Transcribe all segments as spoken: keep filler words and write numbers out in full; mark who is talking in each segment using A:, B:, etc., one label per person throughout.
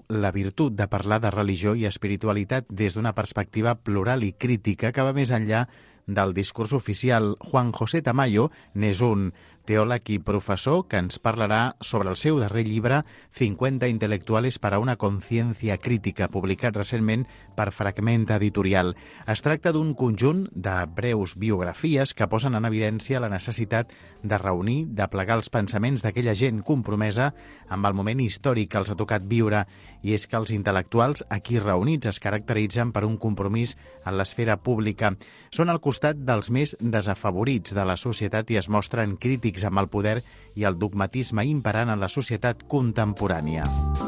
A: la virtut de parlar de religió i espiritualitat des d'una perspectiva plural i crítica que va més enllà del discurs oficial. Juan José Tamayo n'és un teòleg i professor que ens parlarà sobre el seu darrer llibre cincuenta intelectuales para una conciencia crítica, publicat recentment per Fragmenta Editorial. Es tracta d'un conjunt de breus biografies que posen en evidència la necessitat de reunir, de plegar els pensaments d'aquella gent compromesa amb el moment històric que els ha tocat viure, i és que els intel·lectuals aquí reunits es caracteritzen per un compromís en l'esfera pública. Són al costat dels més desafavorits de la societat i es mostren crítics amb el poder i el dogmatisme imperant en la societat contemporània.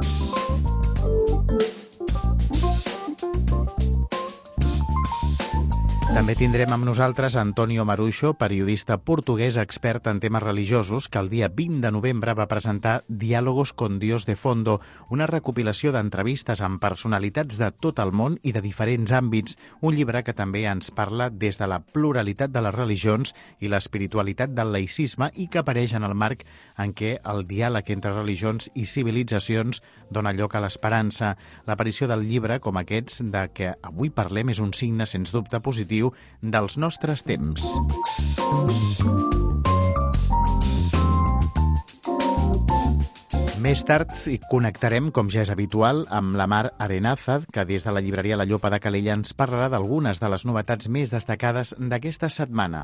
A: També tindrem amb nosaltres Antonio Maruixo, periodista portuguès expert en temes religiosos, que el dia vint de novembre va presentar Diálogos con Dios de Fondo, una recopilació d'entrevistes amb personalitats de tot el món i de diferents àmbits, un llibre que també ens parla des de la pluralitat de les religions i l'espiritualitat del laïcisme i que apareix en el marc en què el diàleg entre religions i civilitzacions dona lloc a l'esperança. L'aparició del llibre, com aquests de què avui parlem, és un signe, sens dubte, positiu dels nostres temps. Més tard hi connectarem, com ja és habitual, amb la Mar Arenazad, que des de la llibreria La Llopa de Calella ens parlarà d'algunes de les novetats més destacades d'aquesta setmana.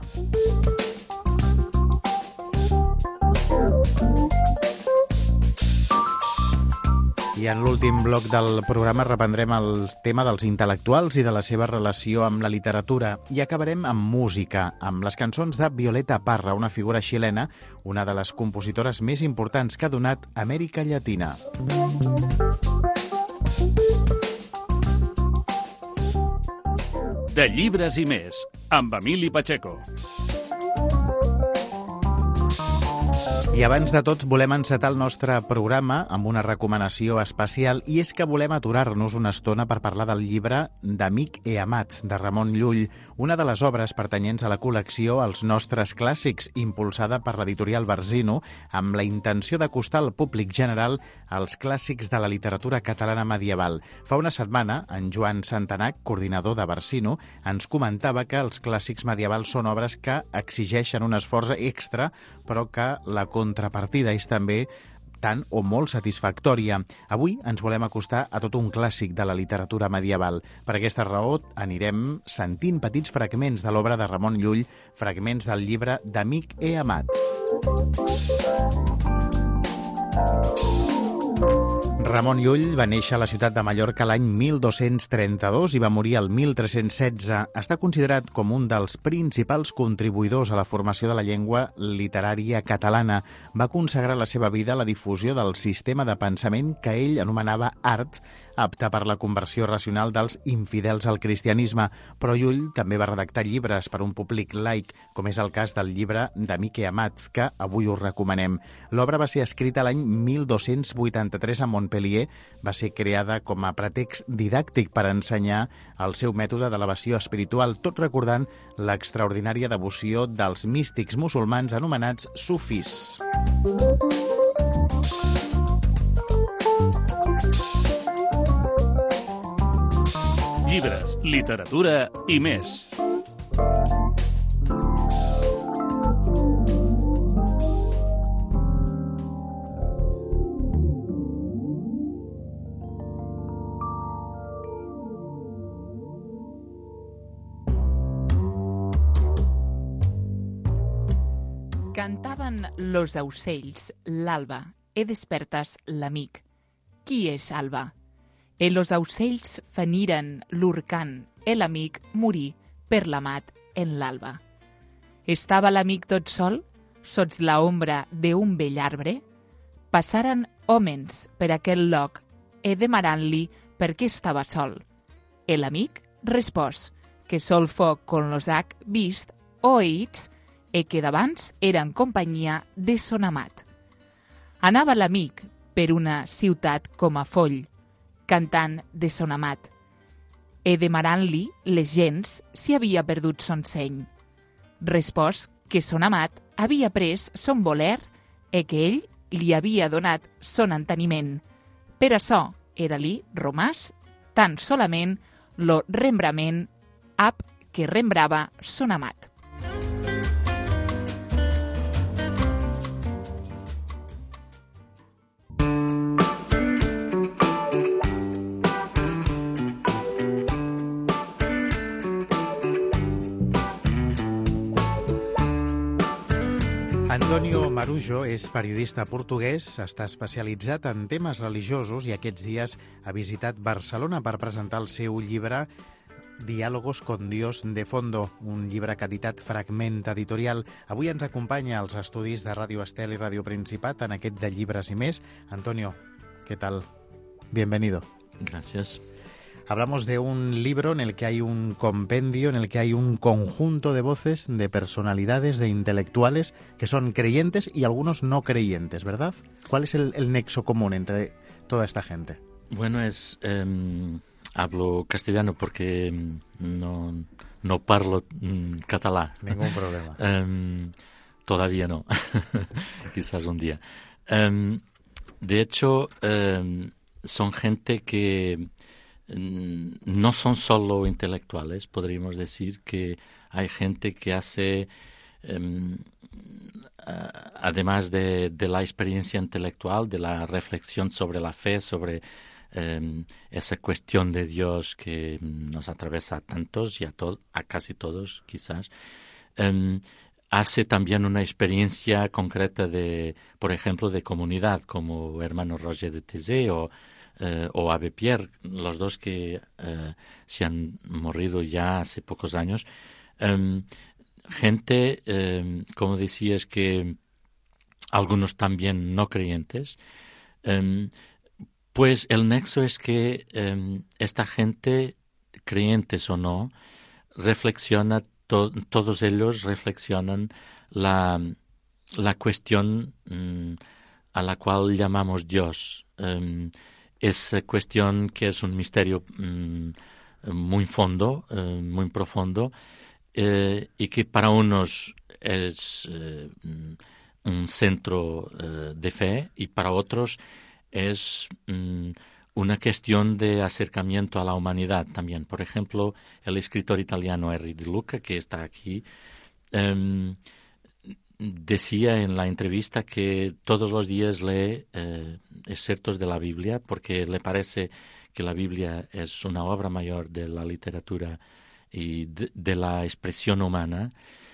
A: I en l'últim bloc del programa reprendrem el tema dels intel·lectuals i de la seva relació amb la literatura. I acabarem amb música, amb les cançons de Violeta Parra, una figura xilena, una de les compositores més importants que ha donat Amèrica Llatina.
B: De llibres i més, amb Emili Pacheco.
A: I abans de tot volem encetar el nostre programa amb una recomanació especial, i és que volem aturar-nos una estona per parlar del llibre D'Amic e Amat, de Ramon Llull, una de les obres pertanyents a la col·lecció Els nostres clàssics, impulsada per l'editorial Barzino, amb la intenció d'acostar al públic general als clàssics de la literatura catalana medieval. Fa una setmana, en Joan Santanac, coordinador de Barzino, ens comentava que els clàssics medievals són obres que exigeixen un esforç extra, però que la contrapartida és també tant o molt satisfactòria. Avui ens volem acostar a tot un clàssic de la literatura medieval. Per aquesta raó anirem sentint petits fragments de l'obra de Ramon Llull, fragments del llibre D'Amic e Amat. Ramon Llull va néixer a la ciutat de Mallorca l'any mil dos-cents trenta-dos i va morir el mil tres-cents setze. Està considerat com un dels principals contribuïdors a la formació de la llengua literària catalana. Va consagrar la seva vida a la difusió del sistema de pensament que ell anomenava art, apte per la conversió racional dels infidels al cristianisme, però Llull també va redactar llibres per a un públic laic, com és el cas del llibre D'Amic e Amat, que avui us recomanem. L'obra va ser escrita l'any mil dos-cents vuitanta-tres a Montpellier, va ser creada com a pretext didàctic per ensenyar el seu mètode d'elevació espiritual, tot recordant l'extraordinària devoció dels místics musulmans anomenats sufís.
B: Llibres, literatura i més.
C: Cantaven los aucells l'alba, e despertas l'amic. Qui és alba? E los aucells feniren l'urcant, e l'amic morí per l'amat en l'alba. Estava l'amic tot sol, sots la ombra d'un vell arbre? Passaren hòmens per aquell lloc, e demanant-li per què estava sol. E l'amic respòs que sol foc con los hac vist o eits, e que d'abans eren companyia de son amat. Anava l'amic per una ciutat com a foll, cantant de son amat, e demanant-li les gens si havia perdut son seny. Respòs que son amat havia pres son voler e que ell li havia donat son enteniment. Per açò era-li romàs tan solament lo rembrament ab que rembrava son amat.
A: Antonio Marujo és periodista portuguès, està especialitzat en temes religiosos i aquests dies ha visitat Barcelona per presentar el seu llibre Diálogos con Dios de Fondo, un llibre que ha editat Fragment Editorial. Avui ens acompanya als estudis de Ràdio Estel i Ràdio Principat en aquest de Llibres i Més. Antonio, ¿qué tal? Bienvenido.
D: Gracias.
A: Hablamos de un libro en el que hay un compendio, en el que hay un conjunto de voces, de personalidades, de intelectuales que son creyentes y algunos no creyentes, ¿verdad? ¿Cuál es el, el nexo común entre toda esta gente?
D: Bueno, es eh, hablo castellano porque no, no parlo mm, catalán.
A: Ningún problema.
D: Eh, todavía no. Quizás un día. Eh, de hecho, eh, son gente que no son solo intelectuales, podríamos decir que hay gente que hace, um, además de, de la experiencia intelectual, de la reflexión sobre la fe, sobre um, esa cuestión de Dios que nos atraviesa a tantos y a, to- a casi todos, quizás, um, hace también una experiencia concreta de, por ejemplo, de comunidad, como hermano Roger de Thésée o Uh, o Abbé Pierre, los dos que uh, se han morido ya hace pocos años. Um, gente, um, como decías, que algunos también no creyentes, um, pues el nexo es que um, esta gente, creyentes o no, reflexiona, to- todos ellos reflexionan la, la cuestión um, a la cual llamamos Dios. Um, Es cuestión que es un misterio mmm, muy fondo, eh, muy profundo, eh, y que para unos es eh, un centro eh, de fe y para otros es mmm, una cuestión de acercamiento a la humanidad también. Por ejemplo, el escritor italiano Henri De Luca, que está aquí, eh, decía en la entrevista que todos los días lee eh, excertos de la Biblia porque le parece que la Biblia es una obra mayor de la literatura y de, de la expresión humana,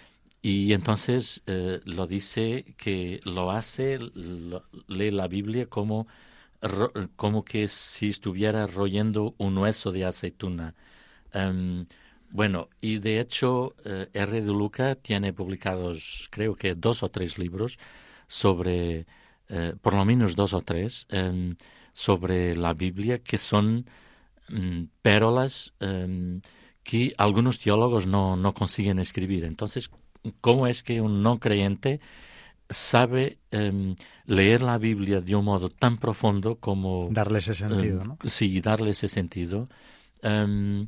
D: y entonces eh, lo dice que lo hace, lo, lee la Biblia como, ro, como que si estuviera royendo un hueso de aceituna. Um, Bueno, y de hecho, eh, R. de Luca tiene publicados, creo que dos o tres libros sobre, eh, por lo menos dos o tres, eh, sobre la Biblia, que son mm, pérolas eh, que algunos teólogos no, no consiguen escribir. Entonces, ¿cómo es que un no creyente sabe eh, leer la Biblia de un modo tan profundo como...
A: Darle ese sentido,
D: eh,
A: ¿no?
D: Sí, darle ese sentido. Um,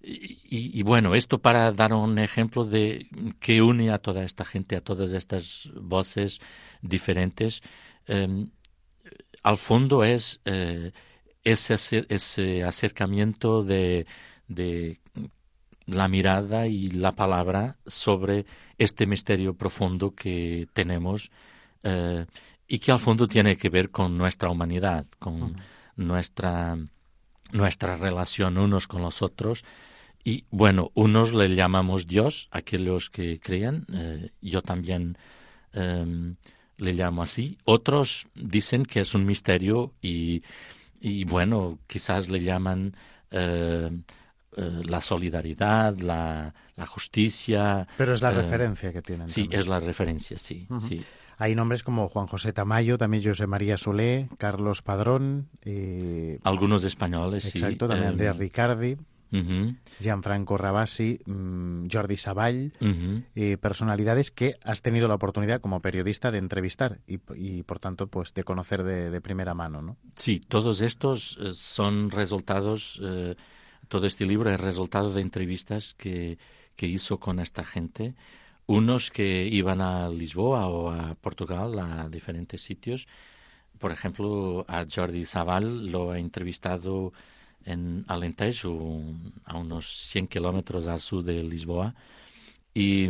D: y, y bueno, esto para dar un ejemplo de que une a toda esta gente, a todas estas voces diferentes. Um, al fondo es uh, ese, acer- ese acercamiento de, de la mirada y la palabra sobre este misterio profundo que tenemos uh, y que al fondo tiene que ver con nuestra humanidad, con uh-huh. nuestra... nuestra relación unos con los otros. Y bueno, unos le llamamos Dios, aquellos que crean, eh, yo también eh, le llamo así. Otros dicen que es un misterio y, y bueno, quizás le llaman eh, eh, la solidaridad, la, la justicia.
A: Pero es la
D: eh,
A: referencia que tienen.
D: Sí,
A: también.
D: es la referencia, sí,
A: Uh-huh.
D: sí.
A: Hay nombres como Juan José Tamayo, también José María Solé, Carlos Padrón. Eh,
D: Algunos españoles,
A: exacto,
D: sí.
A: Exacto, también
D: eh,
A: Andrés Ricardi,
D: uh-huh.
A: Gianfranco Rabasi, mmm, Jordi Savall,
D: Uh-huh.
A: eh, personalidades que has tenido la oportunidad como periodista de entrevistar y, y por tanto, pues de conocer de, de primera mano, ¿no?
D: Sí, todos estos eh, son resultados, eh, todo este libro es resultado de entrevistas que, que hizo con esta gente. Unos que iban a Lisboa o a Portugal, a diferentes sitios, por ejemplo, a Jordi Savall lo he entrevistado en Alentejo, a unos cien kilómetros al sur de Lisboa, y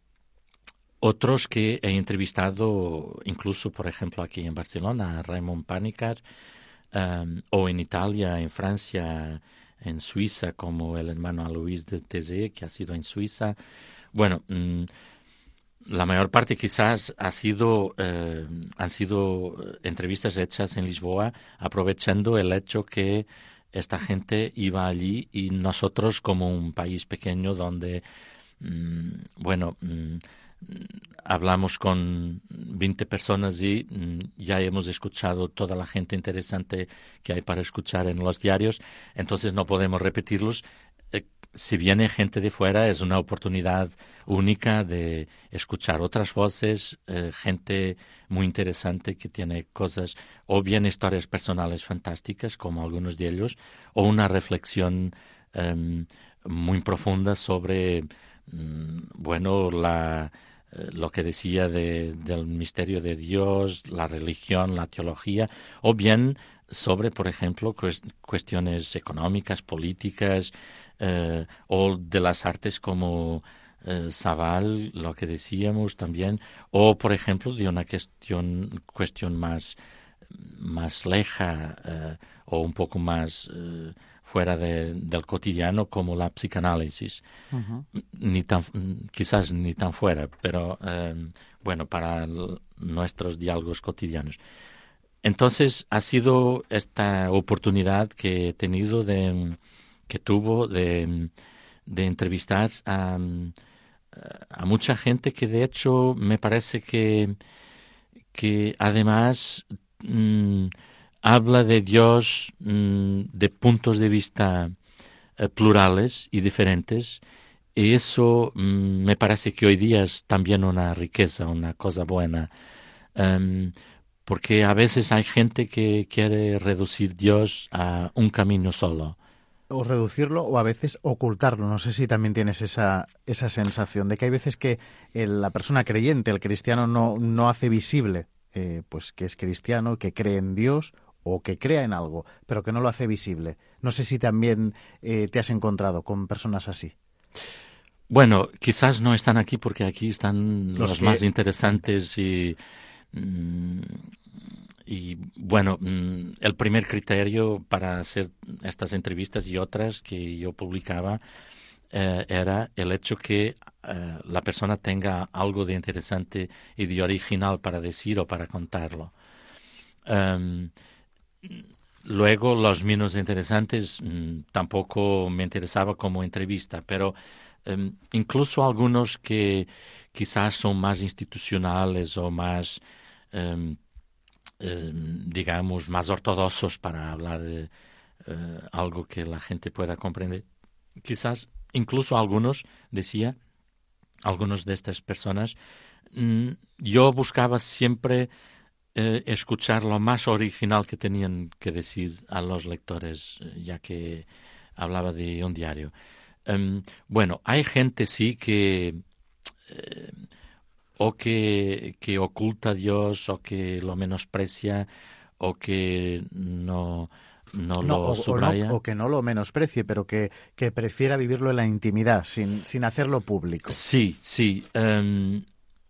D: otros que he entrevistado incluso, por ejemplo, aquí en Barcelona, a Raymond Panikkar, um, o en Italia, en Francia, en Suiza, como el hermano Alois de Thésée, que ha sido en Suiza. Bueno, mmm, la mayor parte quizás ha sido, eh, han sido entrevistas hechas en Lisboa, aprovechando el hecho que esta gente iba allí y nosotros, como un país pequeño donde, mmm, bueno, mmm, hablamos con veinte personas y mmm, ya hemos escuchado toda la gente interesante que hay para escuchar en los diarios, entonces no podemos repetirlos. Eh, si viene gente de fuera, es una oportunidad única de escuchar otras voces, eh, gente muy interesante que tiene cosas, o bien historias personales fantásticas, como algunos de ellos, o una reflexión um, muy profunda sobre, um, bueno, la, eh, lo que decía de, del misterio de Dios, la religión, la teología, o bien sobre, por ejemplo, cuestiones económicas, políticas, eh, o de las artes como eh, Savall, lo que decíamos también, o, por ejemplo, de una cuestión, cuestión más, más leja eh, o un poco más eh, fuera de, del cotidiano, como la psicanálisis. Uh-huh. Ni tan, quizás ni tan fuera, pero eh, bueno, para el, nuestros diálogos cotidianos. Entonces, ha sido esta oportunidad que he tenido de, que tuvo de, de entrevistar a, a mucha gente que, de hecho, me parece que, que además mmm, habla de Dios mmm, de puntos de vista eh, plurales y diferentes, y eso mmm, me parece que hoy día es también una riqueza, una cosa buena. Um, Porque a veces hay gente que quiere reducir Dios a un camino solo.
A: O reducirlo o a veces ocultarlo. No sé si también tienes esa, esa sensación de que hay veces que el, la persona creyente, el cristiano, no, no hace visible eh, pues que es cristiano, que cree en Dios o que crea en algo, pero que no lo hace visible. No sé si también eh, te has encontrado con personas así.
D: Bueno, quizás no están aquí porque aquí están los, los que... más interesantes y... Y bueno, el primer criterio para hacer estas entrevistas y otras que yo publicaba eh, era el hecho que eh, la persona tenga algo de interesante y de original para decir o para contarlo. Um, luego, los menos interesantes mm, tampoco me interesaba como entrevista, pero um, incluso algunos que quizás son más institucionales o más... Um, eh, digamos, más ortodoxos para hablar de eh, algo que la gente pueda comprender. Quizás, incluso algunos, decía, algunos de estas personas, mmm, yo buscaba siempre eh, escuchar lo más original que tenían que decir a los lectores, ya que hablaba de un diario. Um, bueno, hay gente sí que... Eh, o que, que oculta a Dios, o que lo menosprecia, o que no, no, no lo
A: o,
D: subraya.
A: O, no, o que no lo menosprecie, pero que, que prefiera vivirlo en la intimidad, sin, sin hacerlo público.
D: Sí, sí. Um,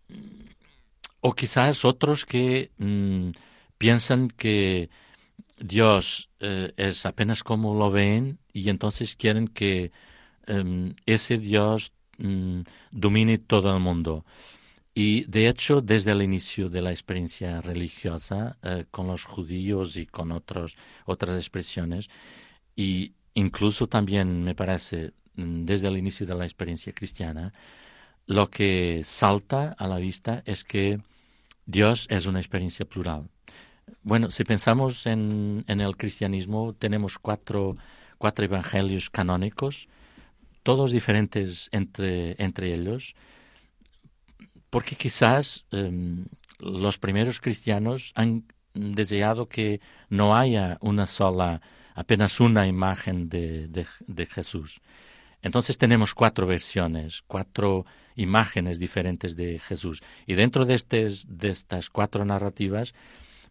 D: o quizás otros que um, piensan que Dios uh, es apenas como lo ven y entonces quieren que um, ese Dios um, domine todo el mundo. Y, de hecho, desde el inicio de la experiencia religiosa, eh, con los judíos y con otros, otras expresiones, y incluso también, me parece, desde el inicio de la experiencia cristiana, lo que salta a la vista es que Dios es una experiencia plural. Bueno, si pensamos en, en el cristianismo, tenemos cuatro, cuatro evangelios canónicos, todos diferentes entre, entre ellos, porque quizás um, los primeros cristianos han deseado que no haya una sola, apenas una imagen de, de, de Jesús. Entonces tenemos cuatro versiones, cuatro imágenes diferentes de Jesús. Y dentro de, estes, de estas cuatro narrativas,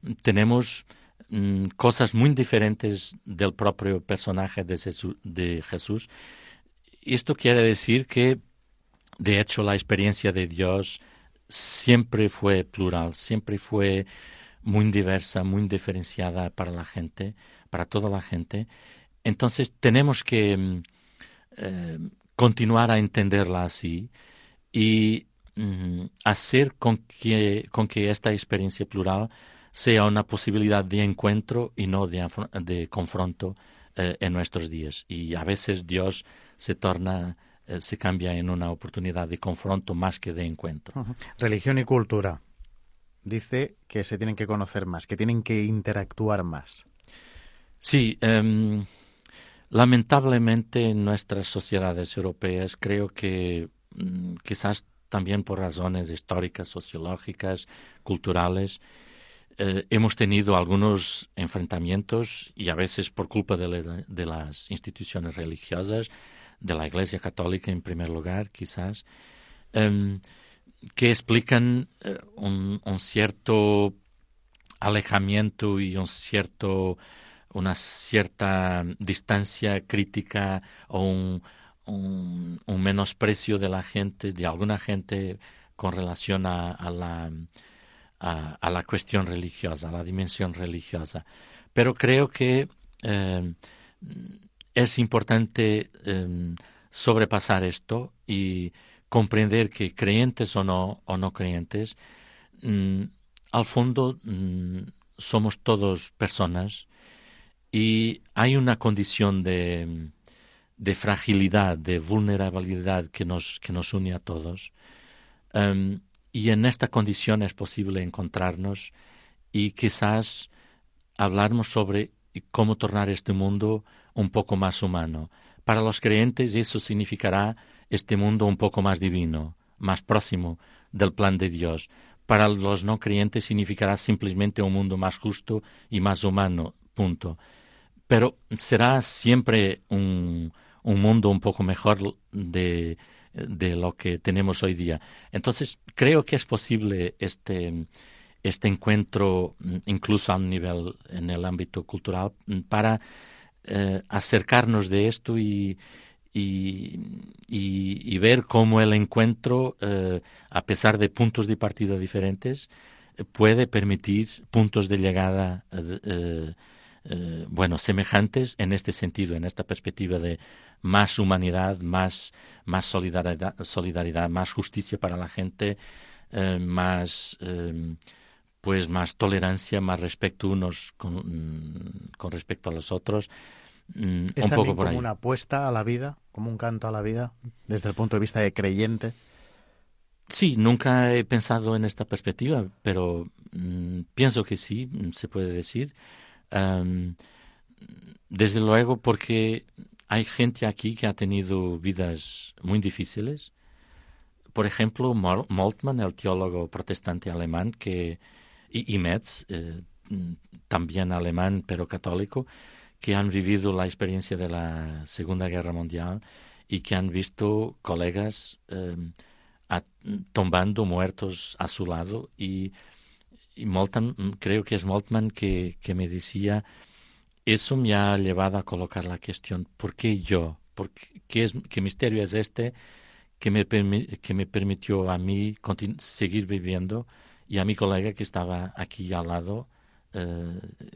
D: tenemos mm, cosas muy diferentes del propio personaje de Jesús, de Jesús. Esto quiere decir que, de hecho, la experiencia de Dios siempre fue plural, siempre fue muy diversa, muy diferenciada para la gente, para toda la gente. Entonces tenemos que eh, continuar a entenderla así y mm, hacer con que, con que esta experiencia plural sea una posibilidad de encuentro y no de, de confronto eh, en nuestros días. Y a veces Dios se torna, eh, se cambia en una oportunidad de confronto más que de encuentro.
A: Uh-huh. Religión y cultura. Dice que se tienen que conocer más, que tienen que interactuar más.
D: Sí, um, lamentablemente en nuestras sociedades europeas creo que um, quizás también por razones históricas, sociológicas, culturales, eh, hemos tenido algunos enfrentamientos y a veces por culpa de, la, de las instituciones religiosas, de la Iglesia Católica en primer lugar, quizás, um, que explican uh, un, un cierto alejamiento y un cierto, una cierta distancia crítica o un, un, un menosprecio de la gente, de alguna gente con relación a, a, la, a, a la cuestión religiosa, a la dimensión religiosa. Pero creo que eh, es importante eh, sobrepasar esto y comprender que creyentes o no, o no creyentes, mmm, al fondo mmm, somos todos personas y hay una condición de, de fragilidad, de vulnerabilidad que nos, que nos une a todos. Um, y en esta condición es posible encontrarnos y quizás hablarnos sobre cómo tornar este mundo un poco más humano. Para los creyentes eso significará este mundo un poco más divino, más próximo del plan de Dios. Para los no creyentes significará simplemente un mundo más justo y más humano, punto. Pero será siempre un, un mundo un poco mejor de, de lo que tenemos hoy día. Entonces, creo que es posible este, este encuentro, incluso a un nivel en el ámbito cultural, para eh, acercarnos de esto y Y, y, y ver cómo el encuentro, eh, a pesar de puntos de partida diferentes, eh, puede permitir puntos de llegada, eh, eh, eh, bueno, semejantes en este sentido, en esta perspectiva de más humanidad, más, más solidaridad, solidaridad, más justicia para la gente, eh, más, eh, pues más tolerancia, más respeto unos con, con respecto a los otros. Mm,
A: ¿Es
D: un
A: también
D: poco por
A: como
D: ahí.
A: una apuesta a la vida, como un canto a la vida, desde el punto de vista de creyente?
D: Sí, nunca he pensado en esta perspectiva, pero mm, pienso que sí, se puede decir. Um, desde luego porque hay gente aquí que ha tenido vidas muy difíciles. Por ejemplo, Moltmann, el teólogo protestante alemán, que y, y Metz, eh, también alemán pero católico, que han vivido la experiencia de la Segunda Guerra Mundial y que han visto colegas eh, a, tombando muertos a su lado. Y, y Moltmann, creo que es Moltmann que, que me decía, eso me ha llevado a colocar la cuestión, ¿por qué yo? ¿Por qué, qué, es, qué misterio es este que me, que me permitió a mí continu- seguir viviendo y a mi colega que estaba aquí al lado Uh,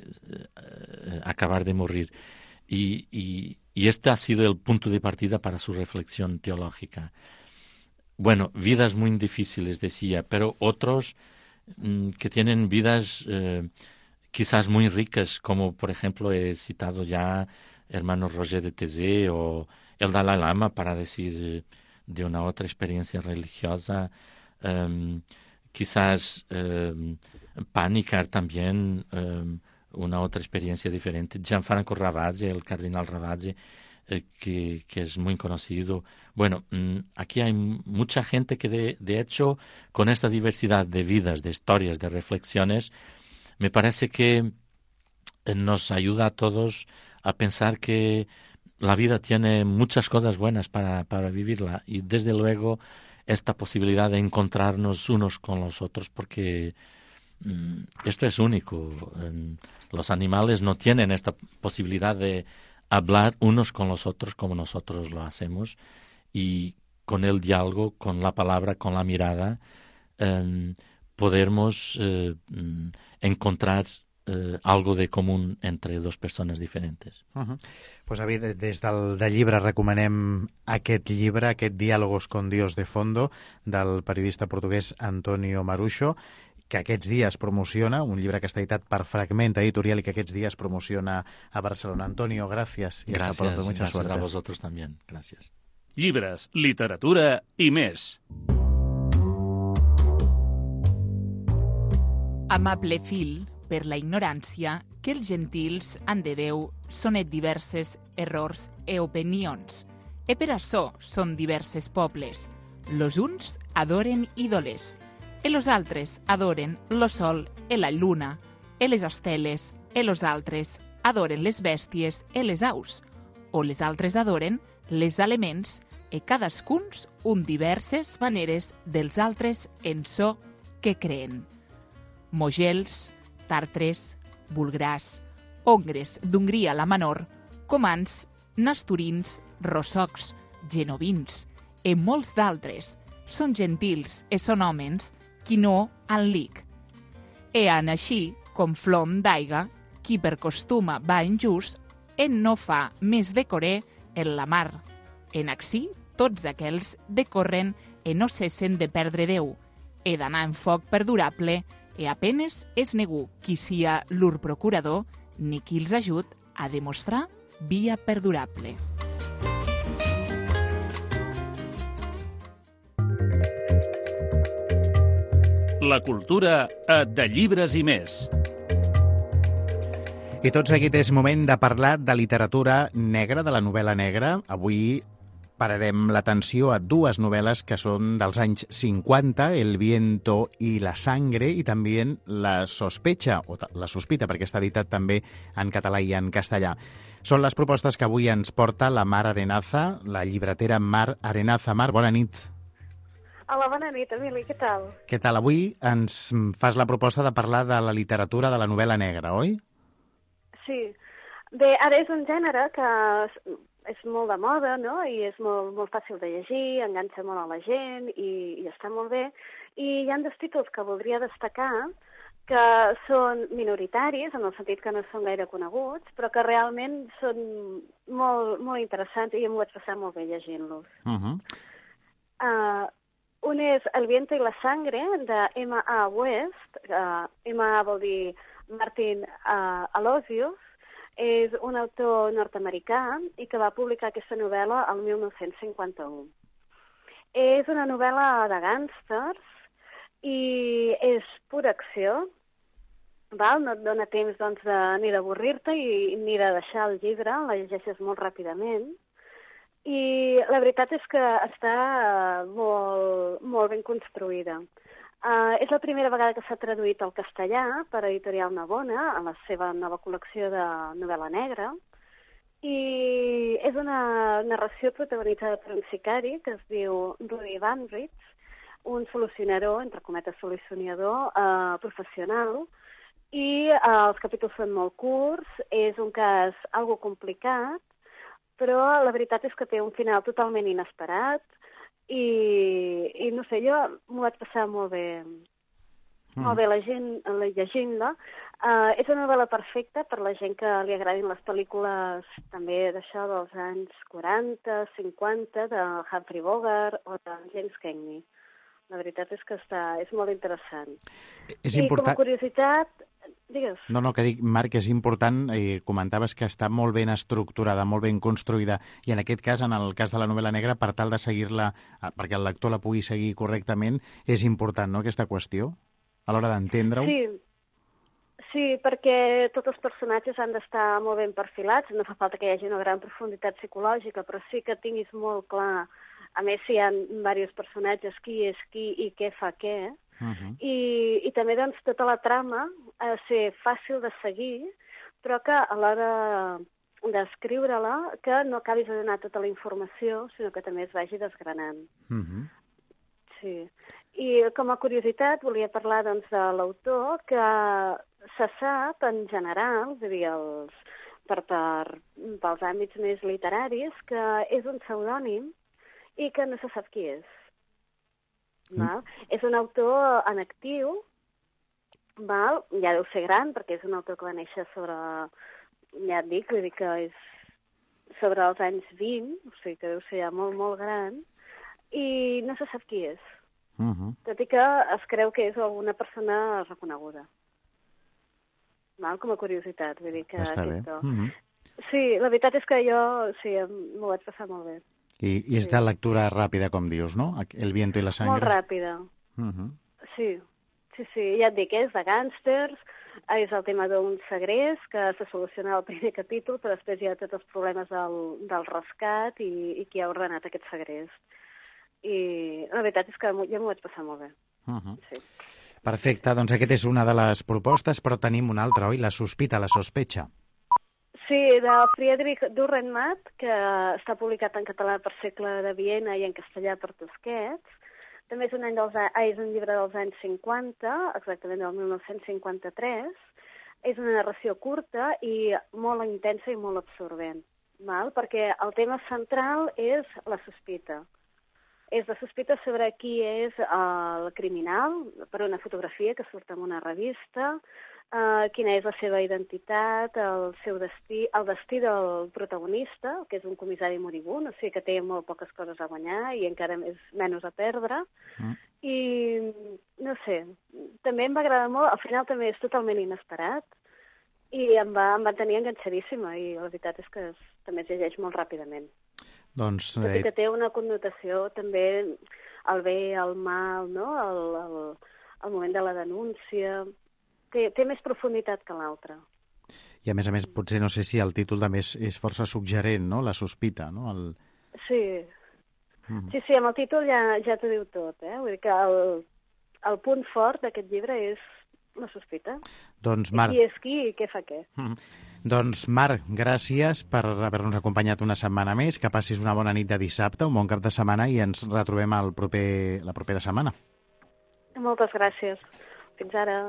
D: uh, acabar de morir? Y, y, y este ha sido el punto de partida para su reflexión teológica. Bueno, vidas muy difíciles, decía, pero otros mm, que tienen vidas uh, quizás muy ricas, como por ejemplo he citado ya hermano Roger de Thésée o el Dalai Lama, para decir de una otra experiencia religiosa. Um, quizás um, Panikkar también, um, una otra experiencia diferente. Gianfranco Ravazzi, el cardenal Ravazzi, eh, que, que es muy conocido. Bueno, mm, aquí hay mucha gente que de, de hecho, con esta diversidad de vidas, de historias, de reflexiones, me parece que nos ayuda a todos a pensar que la vida tiene muchas cosas buenas para, para vivirla y desde luego esta posibilidad de encontrarnos unos con los otros, porque esto es único. Los animales no tienen esta posibilidad de hablar unos con los otros como nosotros lo hacemos, y con el diálogo, con la palabra, con la mirada, eh, podemos eh, encontrar eh, algo de común entre dos persones diferentes.
A: Uh-huh. Pues, David, des del de llibre recomanem aquest llibre, aquest Diálogos con Dios de fondo, del periodista portuguès Antonio Maruxo, que aquests dies promociona, un llibre que està editat per Fragment Editorial i que aquests dies promociona a Barcelona. Antonio, gracias. Y
D: gracias,
A: hasta pronto. Mucha
D: gracias
A: suerte.
D: a vosotros también. Gracias.
B: Llibres, literatura i més.
C: Amable fil, per la ignorància, que els gentils han de Déu són et diverses errors e opinions. E per açò són diverses pobles. Los uns adoren ídoles, e los altres adoren lo sol e la lluna, e les esteles, e los altres adoren les bèsties e les aus, o les altres adoren les elements, e cadascuns un diverses maneres dels altres en so que creen. Mogels, tartres, bulgrars, hongres d'Hongria la Menor, comans, nasturins, rossocs, genovins, e molts d'altres, són gentils e són hòmens qui no han lic. E han així, com flom d'aiga, qui per costuma va injust, en no fa més decoré en la mar. En axí, tots aquells decorren e no cessen de perdre Déu, e d'anar en foc perdurable, e apenes és negu qui sia l'ur procurador, ni qui els ajut a demostrar via perdurable.
B: La cultura de llibres i més.
A: I tot seguit és moment de parlar de literatura negra, de la novel·la negra. Avui pararem l'atenció a dues novel·les que són dels anys cinquanta, El viento y la sangre, i també La sospecha, o La sospita, perquè està editat també en català i en castellà. Són les propostes que avui ens porta la Mar Arenaza, la llibretera Mar Arenaza. Mar, bona nit.
E: Hola, bona nit, Emili, què tal?
A: Què tal? Avui ens fas la proposta de parlar de la literatura de la novel·la negra, oi?
E: Sí. Bé, ara és un gènere que és molt de moda, no?, i és molt, molt fàcil de llegir, enganxa molt a la gent i, i està molt bé. I hi ha dos títols que voldria destacar que són minoritaris, en el sentit que no són gaire coneguts, però que realment són molt, molt interessants i em ho vaig passar molt bé llegint-los.
A: Uh-huh.
E: Uh, un és El viento y la sangre, de M A West. Uh, M A vol dir Martin uh, Aloysius. És un autor nord-americà i que va publicar aquesta novel·la el mil nou-cents cinquanta-u. És una novel·la de gàngsters i és pura acció, val? No et dona temps doncs, de, ni d'avorrir-te i ni de deixar el llibre, la llegeixes molt ràpidament. I la veritat és que està molt, molt ben construïda. Uh, és la primera vegada que s'ha traduït al castellà per Editorial Navona, a la seva nova col·lecció de novel·la negra, i és una narració protagonitzada per un sicari que es diu Rudy Van Ritz, un solucionador, entre cometes solucionador, uh, professional, i uh, els capítols són molt curts, és un cas algo complicat, però la veritat és que té un final totalment inesperat, I, i no sé, jo m'ho vaig passar molt bé, mm. molt bé la gent, llegint-la. Uh, és una novel·la perfecta per la gent que li agradin les pel·lícules també d'això dels anys quaranta, cinquanta, de Humphrey Bogart o de James Cagney. La veritat és que està, és molt interessant.
A: És
E: I
A: important...
E: com a curiositat... Digues.
A: No, no, que dic, Marc, és important, eh, comentaves que està molt ben estructurada, molt ben construïda, i en aquest cas, en el cas de la novel·la negra, per tal de seguir-la, perquè el lector la pugui seguir correctament, és important, no?, aquesta qüestió, a l'hora d'entendre-ho?
E: Sí, sí, perquè tots els personatges han d'estar molt ben perfilats, no fa falta que hi hagi una gran profunditat psicològica, però sí que tinguis molt clar, a més si hi ha diversos personatges, qui és qui i què fa què, Uh-huh. I, i també doncs, tota la trama ha de ser fàcil de seguir, però que a l'hora d'escriure-la que no acabis de donar tota la informació, sinó que també es vagi desgranant.
A: Uh-huh.
E: Sí. I com a curiositat volia parlar doncs, de l'autor, que se sap en general, és a dir, els, per, per, pels àmbits més literaris, que és un pseudònim i que no se sap qui és. Val? Mm. És un autor en actiu, val? Ja deu ser gran, perquè és un autor que va néixer sobre, ja et dic, vull dir que és sobre els anys vint, o sigui que deu ser ja molt, molt gran, i no se sap qui és.
A: Uh -huh.
E: Tot i que es creu que és alguna persona reconeguda. Val? Com a curiositat, vull dir que...
A: Està bé.
E: Uh
A: -huh.
E: -huh. Sí, la veritat és que jo sí, m'ho vaig passar molt bé.
A: I, i és
E: sí.
A: de lectura ràpida, com dius, no? El viento i la sangre.
E: Molt ràpida.
A: Uh -huh.
E: Sí, sí, sí, ja et dic, és de gàngsters, és el tema d'un segrest que se soluciona al primer capítol, però després hi ha tots els problemes del, del rescat i, i qui ha ordenat aquest segrest. I la veritat és que jo m'ho vaig passar molt bé.
A: Uh -huh.
E: Sí.
A: Perfecte, doncs aquesta és una de les propostes, però tenim una altra, oi? La sospita, la sospecha.
E: Sí, de Friedrich Dürrenmatt, que està publicat en català per Segle de Viena i en castellà per Tusquets. També és un, any dels, ah, és un llibre dels anys cinquanta, exactament del mil nou-cents cinquanta-tres. És una narració curta i molt intensa i molt absorbent, val? Perquè el tema central és la sospita. És la sospita sobre qui és el criminal, per una fotografia que surt en una revista, Uh, quina és la seva identitat, el seu destí, el destí del protagonista, que és un comissari moribund, o sigui que té molt poques coses a guanyar i encara més menys a perdre. Mm. I, no sé, també em va agradar molt, al final també és totalment inesperat i em va, em va tenir enganxadíssima i la veritat és que es, també es llegeix molt ràpidament.
A: Doncs...
E: Tot i que té una connotació també el bé, el mal, no? el, el, el moment de la denúncia... Té, té més profunditat que l'altra.
A: I a més a més, potser no sé si el títol també és, és força suggerent, no? La sospita, no? El...
E: Sí.
A: Mm.
E: Sí, sí, amb el títol ja, ja t'ho diu tot, eh? Vull dir que el, el punt fort d'aquest llibre és la sospita.
A: Doncs, Marc...
E: I qui és qui i què fa què.
A: Mm. Doncs, Marc, gràcies per haver-nos acompanyat una setmana més, que passis una bona nit de dissabte, un bon cap de setmana i ens retrobem el proper, la propera setmana.
E: Moltes gràcies. Fins ara.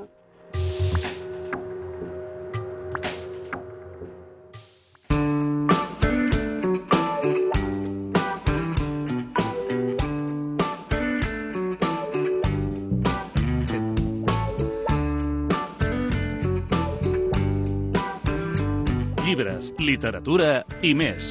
B: Llibres, literatura i més.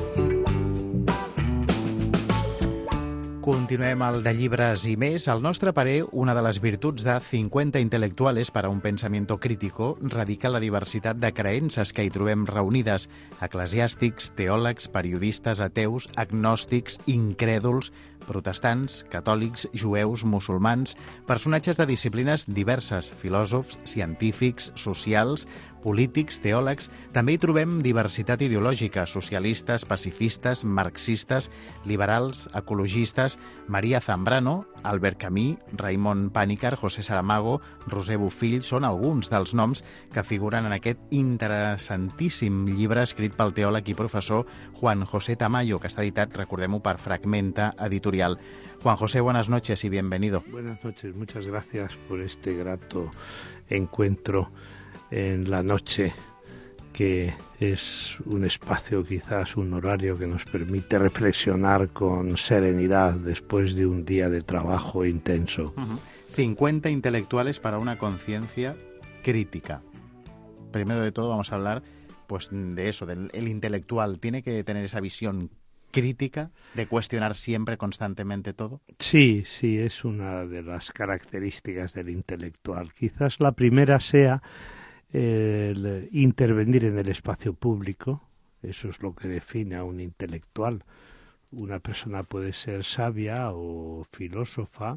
A: Continuem el de llibres i més. Al nostre parer, una de les virtuts de cincuenta intelectuales para un pensamiento crítico radica en la diversitat de creences que hi trobem reunides: eclesiàstics, teòlegs, periodistes, ateus, agnòstics, incrèduls, protestants, catòlics, jueus, musulmans, personatges de disciplines diverses, filòsofs, científics, socials, polítics, teòlegs. També hi trobem diversitat ideològica: socialistes, pacifistes, marxistes, liberals, ecologistes. Maria Zambrano, Albert Camus, Raimon Pànicar, José Saramago, Roser Bofill són alguns dels noms que figuren en aquest interessantíssim llibre escrit pel teòleg i professor Juan José Tamayo, que està editat, recordem-ho, per Fragmenta Editorial. Juan José, buenas noches y bienvenido.
F: Buenas noches, muchas gracias por este grato encuentro en la noche, que es un espacio, quizás un horario que nos permite reflexionar con serenidad después de un día de trabajo intenso.
A: Uh-huh. cincuenta intelectuales para una conciencia crítica. Primero de todo vamos a hablar pues de eso, del el intelectual. ¿Tiene que tener esa visión crítica de cuestionar siempre, constantemente todo?
F: Sí, sí, es una de las características del intelectual. Quizás la primera sea el intervenir en el espacio público. Eso es lo que define a un intelectual. Una persona puede ser sabia o filósofa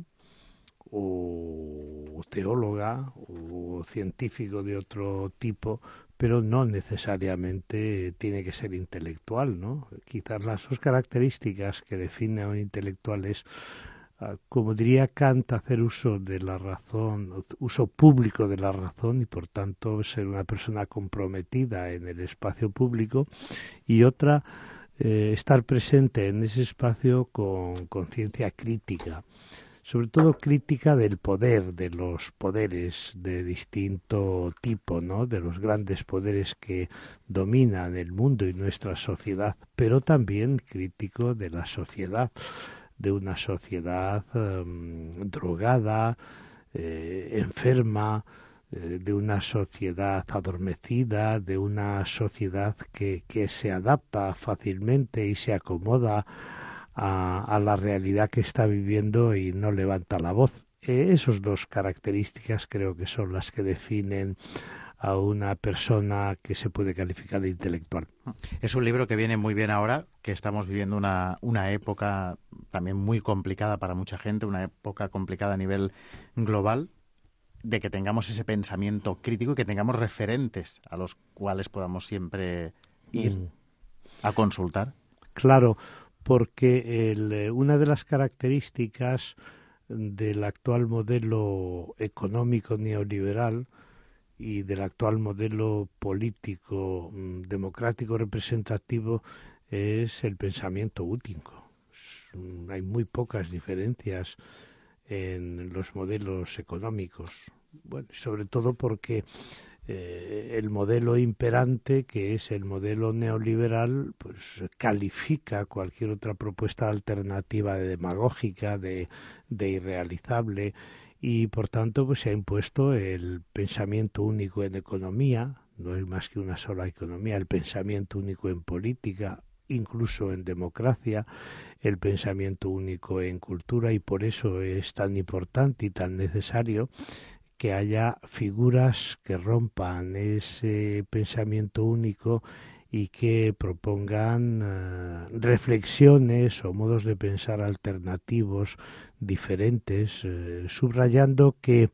F: o teóloga o científico de otro tipo, pero no necesariamente tiene que ser intelectual, ¿no? Quizás las dos características que define a un intelectual es, como diría Kant, hacer uso de la razón, uso público de la razón, y por tanto ser una persona comprometida en el espacio público, y otra, eh, estar presente en ese espacio con conciencia crítica. sobre todo crítica del poder, de los poderes de distinto tipo, ¿no? De los grandes poderes que dominan el mundo y nuestra sociedad, pero también crítico de la sociedad, de una sociedad um, drogada, eh, enferma, eh, de una sociedad adormecida, de una sociedad que, que se adapta fácilmente y se acomoda a, a la realidad que está viviendo y no levanta la voz. Eh, esas dos características creo que son las que definen a una persona que se puede calificar de intelectual.
A: Es un libro que viene muy bien ahora, que estamos viviendo una, una época también muy complicada para mucha gente, una época complicada a nivel global, de que tengamos ese pensamiento crítico y que tengamos referentes a los cuales podamos siempre ir mm. a consultar.
F: Claro, porque el, una de las características del actual modelo económico neoliberal y del actual modelo político democrático representativo es el pensamiento único. Hay muy pocas diferencias en los modelos económicos, bueno, sobre todo porque eh, el modelo imperante, que es el modelo neoliberal, pues califica cualquier otra propuesta alternativa de demagógica, de, de irrealizable, y por tanto pues se ha impuesto el pensamiento único en economía, no hay más que una sola economía, el pensamiento único en política, incluso en democracia, el pensamiento único en cultura, y por eso es tan importante y tan necesario que haya figuras que rompan ese pensamiento único y que propongan uh, reflexiones o modos de pensar alternativos, diferentes, uh, subrayando que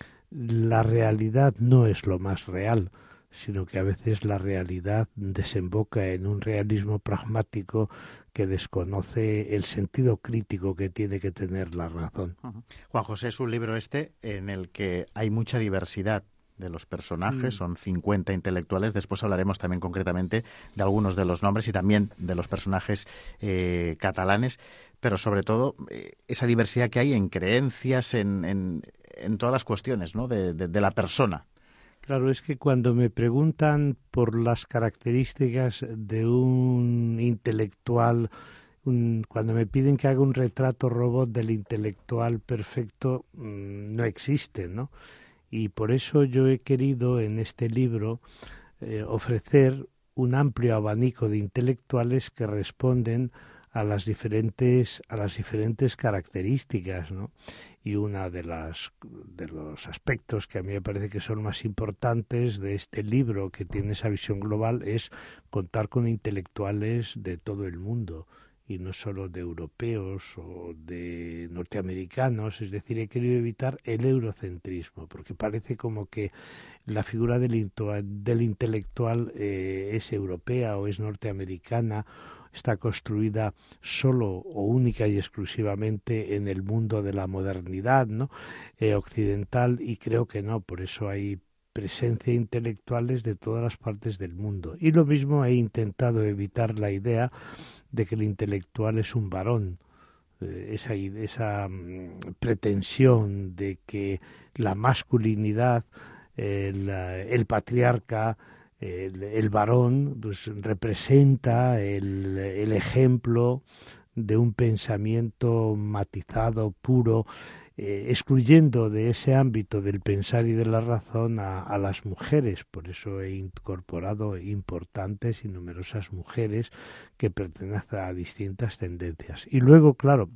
F: la realidad no es lo más real, sino que a veces la realidad desemboca en un realismo pragmático que desconoce el sentido crítico que tiene que tener la razón.
A: Uh-huh. Juan José, es un libro este en el que hay mucha diversidad de los personajes, mm. son cincuenta intelectuales. Después hablaremos también concretamente de algunos de los nombres y también de los personajes eh, catalanes, pero sobre todo eh, esa diversidad que hay en creencias, en, en, en todas las cuestiones, ¿no? de, de, de la persona.
F: Claro, es que cuando me preguntan por las características de un intelectual, un, cuando me piden que haga un retrato robot del intelectual perfecto, mmm, no existe, ¿no? Y por eso yo he querido en este libro eh, ofrecer un amplio abanico de intelectuales que responden a las diferentes a las diferentes características, ¿no? Y una de las de los aspectos que a mí me parece que son más importantes de este libro, que tiene esa visión global, es contar con intelectuales de todo el mundo y no solo de europeos o de norteamericanos. Es decir, he querido evitar el eurocentrismo, porque parece como que la figura del, del intelectual eh, es europea o es norteamericana, está construida solo o única y exclusivamente en el mundo de la modernidad, ¿no? eh, occidental, y creo que no, por eso hay presencia de intelectuales de todas las partes del mundo. Y lo mismo he intentado evitar la idea de que el intelectual es un varón, eh, esa, esa um, pretensión de que la masculinidad, el, el patriarca, El, el varón pues, representa el, el ejemplo de un pensamiento matizado, puro, eh, excluyendo de ese ámbito del pensar y de la razón a, a las mujeres. Por eso he incorporado importantes y numerosas mujeres que pertenecen a distintas tendencias. Y luego, claro,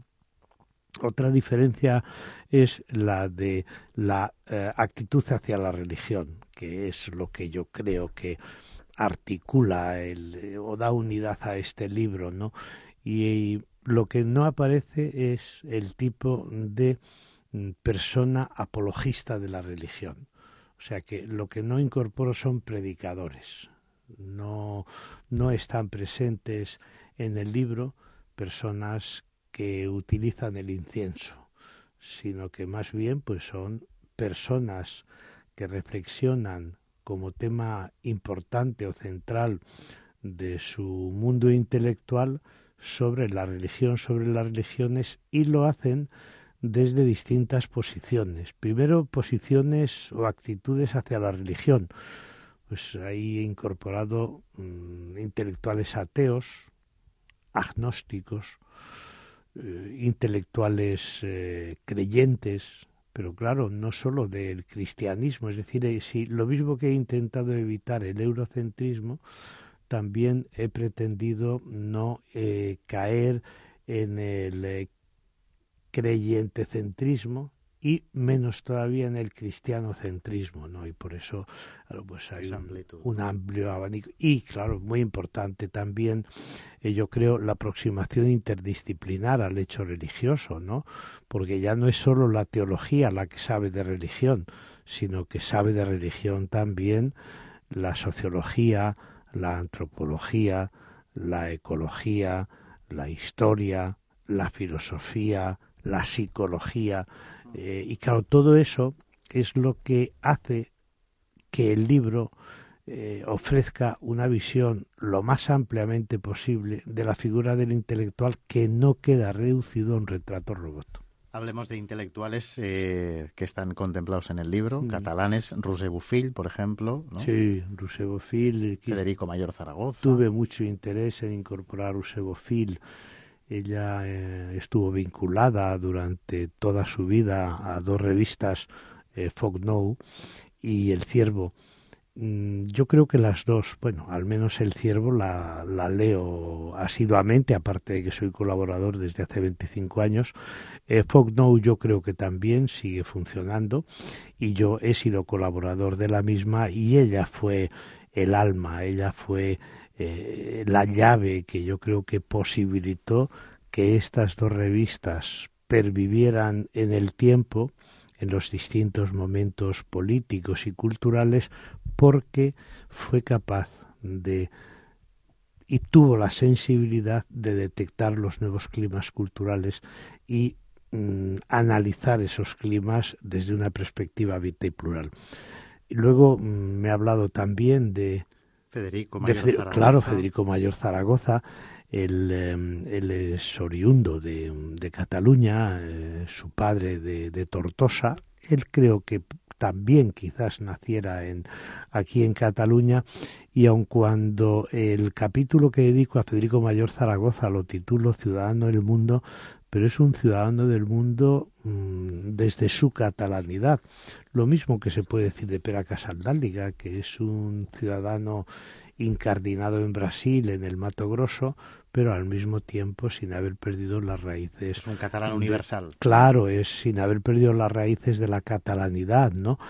F: otra diferencia es la de la eh, actitud hacia la religión, que es lo que yo creo que articula el, o da unidad a este libro, ¿no? Y, y lo que no aparece es el tipo de persona apologista de la religión. O sea que lo que no incorporo son predicadores. No, no están presentes en el libro personas que utilizan el incienso, sino que más bien pues son personas que reflexionan como tema importante o central de su mundo intelectual sobre la religión, sobre las religiones, y lo hacen desde distintas posiciones. Primero, posiciones o actitudes hacia la religión. Pues ahí he incorporado mmm, intelectuales ateos, agnósticos, eh, intelectuales eh, creyentes, pero claro, no solo del cristianismo. Es decir, eh, si lo mismo que he intentado evitar el eurocentrismo, también he pretendido no eh, caer en el eh, creyentecentrismo y menos todavía en el cristianocentrismo, ¿no? Y por eso, claro, pues hay un, un amplio abanico. Y claro, muy importante también, eh, yo creo, la aproximación interdisciplinar al hecho religioso, ¿no? Porque ya no es solo la teología la que sabe de religión, sino que sabe de religión también la sociología, la antropología, la ecología, la historia, la filosofía, la psicología, eh, y claro, todo eso es lo que hace que el libro eh, ofrezca una visión lo más ampliamente posible de la figura del intelectual, que no queda reducido a un retrato robot.
A: Hablemos de intelectuales eh, que están contemplados en el libro, mm. catalanes, Roser Bofill, por ejemplo, ¿no?
F: Sí, Roser Bofill.
A: Federico Mayor Zaragoza.
F: Tuve mucho interés en incorporar a Roser Bofill. Ella eh, estuvo vinculada durante toda su vida a dos revistas, eh, Folk Now y El Ciervo. Mm, yo creo que las dos, bueno, al menos El Ciervo la, la leo asiduamente, aparte de que soy colaborador desde hace veinticinco años. Eh, Folk Now yo creo que también sigue funcionando y yo he sido colaborador de la misma, y ella fue el alma, ella fue Eh, la llave que yo creo que posibilitó que estas dos revistas pervivieran en el tiempo, en los distintos momentos políticos y culturales, porque fue capaz de y tuvo la sensibilidad de detectar los nuevos climas culturales y mmm, analizar esos climas desde una perspectiva vita y plural. Y luego mmm, me ha hablado también de
A: Federico Mayor
F: de,
A: Zaragoza.
F: Claro, Federico Mayor Zaragoza. Él, eh, él es oriundo de, de Cataluña, eh, su padre de, de Tortosa. Él creo que también quizás naciera en, aquí en Cataluña, y aun cuando el capítulo que dedico a Federico Mayor Zaragoza lo titulo Ciudadano del Mundo, pero es un ciudadano del mundo mmm, desde su catalanidad. Lo mismo que se puede decir de Pere Casaldàliga, que es un ciudadano incardinado en Brasil, en el Mato Grosso, pero al mismo tiempo sin haber perdido las raíces.
A: Es un catalán
F: de,
A: universal.
F: Claro, es sin haber perdido las raíces de la catalanidad, ¿no?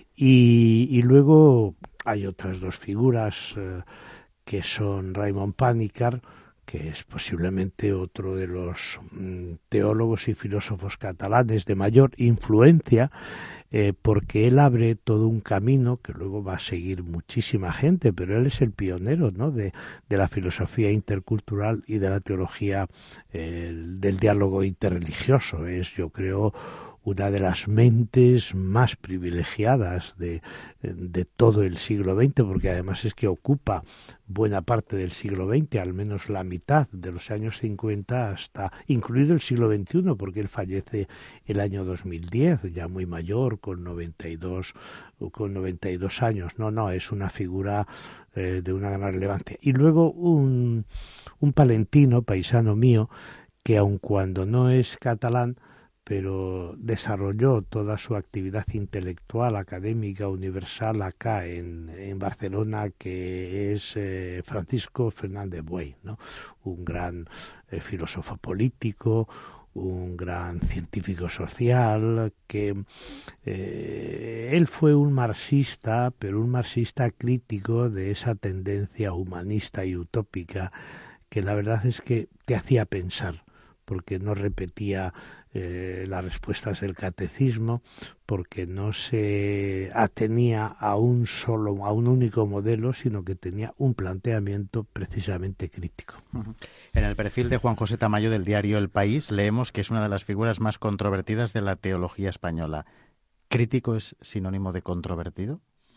F: Y, y luego hay otras dos figuras eh, que son Raimon Panikkar, que es posiblemente otro de los mm, teólogos y filósofos catalanes de mayor influencia, eh, porque él abre todo un camino que luego va a seguir muchísima gente, pero él es el pionero, ¿no?, de, de la filosofía intercultural y de la teología eh, del diálogo interreligioso. Es, yo creo, una de las mentes más privilegiadas de, de todo el siglo veinte, porque además es que ocupa buena parte del siglo veinte, al menos la mitad de los años cincuenta hasta, incluido el siglo veintiuno, porque él fallece el año dos mil diez, ya muy mayor, con noventa y dos, con noventa y dos años. No, no, es una figura eh, de una gran relevancia. Y luego un, un palentino, paisano mío, que aun cuando no es catalán, pero desarrolló toda su actividad intelectual, académica, universal acá en, en Barcelona, que es eh, Francisco Fernández Buey, ¿no? Un gran eh, filósofo político, un gran científico social, que eh, él fue un marxista, pero un marxista crítico de esa tendencia humanista y utópica que la verdad es que te hacía pensar, porque no repetía eh, las respuestas del catecismo, porque no se atenía a un solo, a un único modelo, sino que tenía un planteamiento precisamente crítico.
A: Uh-huh. En el perfil de Juan José Tamayo del diario El País leemos que es una de las figuras más controvertidas de la teología española. ¿Crítico es sinónimo de controvertido?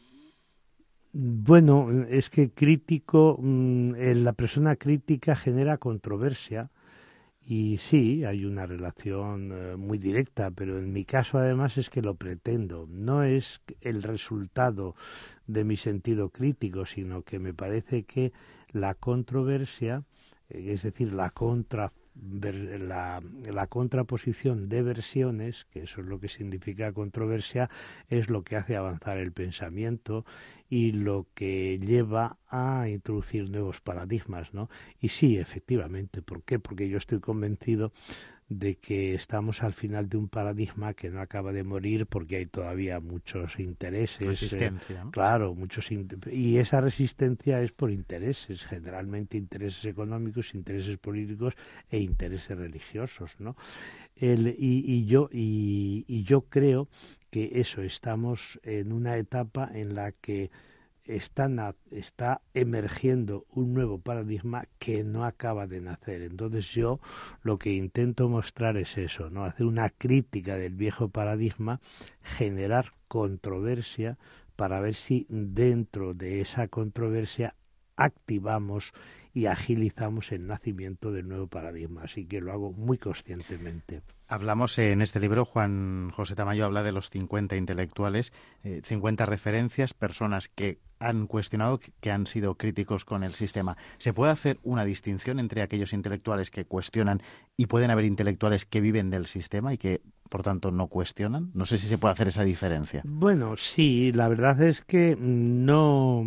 F: Bueno, es que crítico, la persona crítica genera controversia, Y sí, hay una relación eh, muy directa, pero en mi caso además es que lo pretendo. No es el resultado de mi sentido crítico, sino que me parece que la controversia, eh, es decir, la contra La, la contraposición de versiones, que eso es lo que significa controversia, es lo que hace avanzar el pensamiento y lo que lleva a introducir nuevos paradigmas, ¿no? Y sí, efectivamente, ¿por qué? Porque yo estoy convencido de que estamos al final de un paradigma que no acaba de morir porque hay todavía muchos intereses.
A: Resistencia, ¿no?
F: Eh, claro, muchos y esa resistencia es por intereses, generalmente intereses económicos, intereses políticos e intereses religiosos, ¿no? El, y, y yo y, y yo creo que eso, estamos en una etapa en la que Está, está emergiendo un nuevo paradigma que no acaba de nacer. Entonces yo lo que intento mostrar es eso, ¿no? Hacer una crítica del viejo paradigma, generar controversia para ver si dentro de esa controversia activamos y agilizamos el nacimiento del nuevo paradigma. Así que lo hago muy conscientemente.
A: Hablamos en este libro, Juan José Tamayo habla de los cincuenta intelectuales, eh, cincuenta referencias, personas que han cuestionado, que han sido críticos con el sistema. ¿Se puede hacer una distinción entre aquellos intelectuales que cuestionan y pueden haber intelectuales que viven del sistema y que, por tanto, no cuestionan? No sé si se puede hacer esa diferencia.
F: Bueno, sí, la verdad es que no,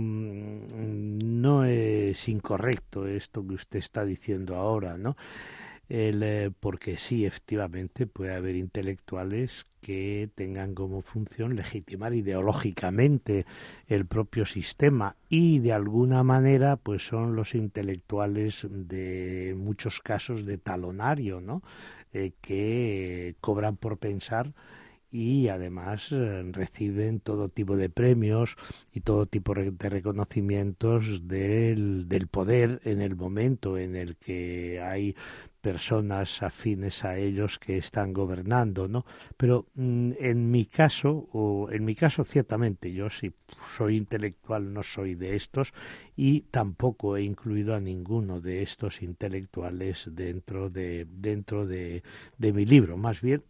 F: no es incorrecto esto que usted está diciendo ahora, ¿no? El, eh, porque sí, efectivamente, puede haber intelectuales que tengan como función legitimar ideológicamente el propio sistema y de alguna manera pues son los intelectuales de en muchos casos de talonario, ¿no? Eh, que cobran por pensar y además eh, reciben todo tipo de premios y todo tipo de reconocimientos del, del poder en el momento en el que hay personas afines a ellos que están gobernando, ¿no? Pero mm, en mi caso, o en mi caso ciertamente, yo sí soy intelectual, no soy de estos y tampoco he incluido a ninguno de estos intelectuales dentro de dentro de, de mi libro, más bien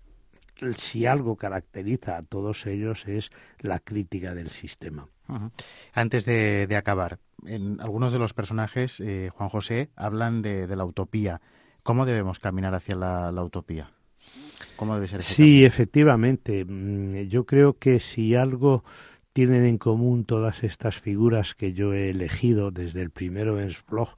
F: si algo caracteriza a todos ellos es la crítica del sistema.
A: Uh-huh. Antes de, de acabar, en algunos de los personajes, eh, Juan José, hablan de, de la utopía. ¿Cómo debemos caminar hacia la, la utopía? ¿Cómo debe ser ese
F: Sí,
A: camino?
F: efectivamente. Yo creo que si algo tienen en común todas estas figuras que yo he elegido desde el primero Ernst Bloch,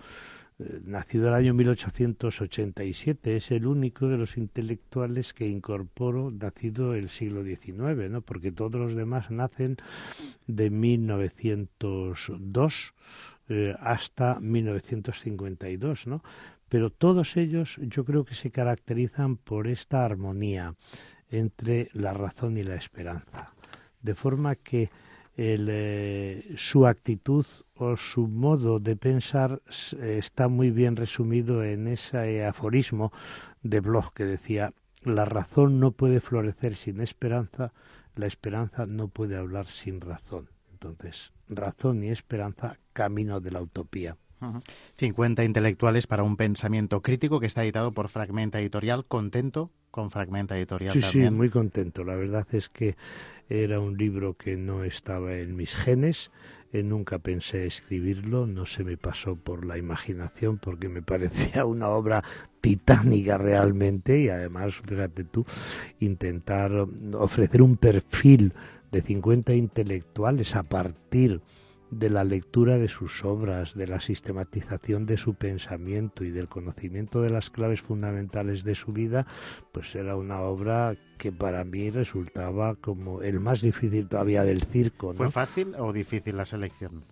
F: nacido el año mil ochocientos ochenta y siete, es el único de los intelectuales que incorporo nacido el siglo diecinueve, ¿no? Porque todos los demás nacen de mil novecientos dos eh, hasta mil novecientos cincuenta y dos, ¿no? Pero todos ellos yo creo que se caracterizan por esta armonía entre la razón y la esperanza, de forma que El, eh, su actitud o su modo de pensar eh, está muy bien resumido en ese aforismo de Bloch que decía: la razón no puede florecer sin esperanza, la esperanza no puede hablar sin razón. Entonces, razón y esperanza, camino de la utopía.
A: Uh-huh. cincuenta intelectuales para un pensamiento crítico, que está editado por Fragmenta Editorial. ¿Contento con Fragmenta Editorial
F: sí,
A: también?
F: Sí, muy contento. La verdad es que era un libro que no estaba en mis genes. Eh, nunca pensé escribirlo, no se me pasó por la imaginación porque me parecía una obra titánica realmente y además, fíjate tú, intentar ofrecer un perfil de cincuenta intelectuales a partir de la lectura de sus obras, de la sistematización de su pensamiento y del conocimiento de las claves fundamentales de su vida, pues era una obra que para mí resultaba como el más difícil todavía del circo, ¿no?
A: ¿Fue fácil o difícil la selección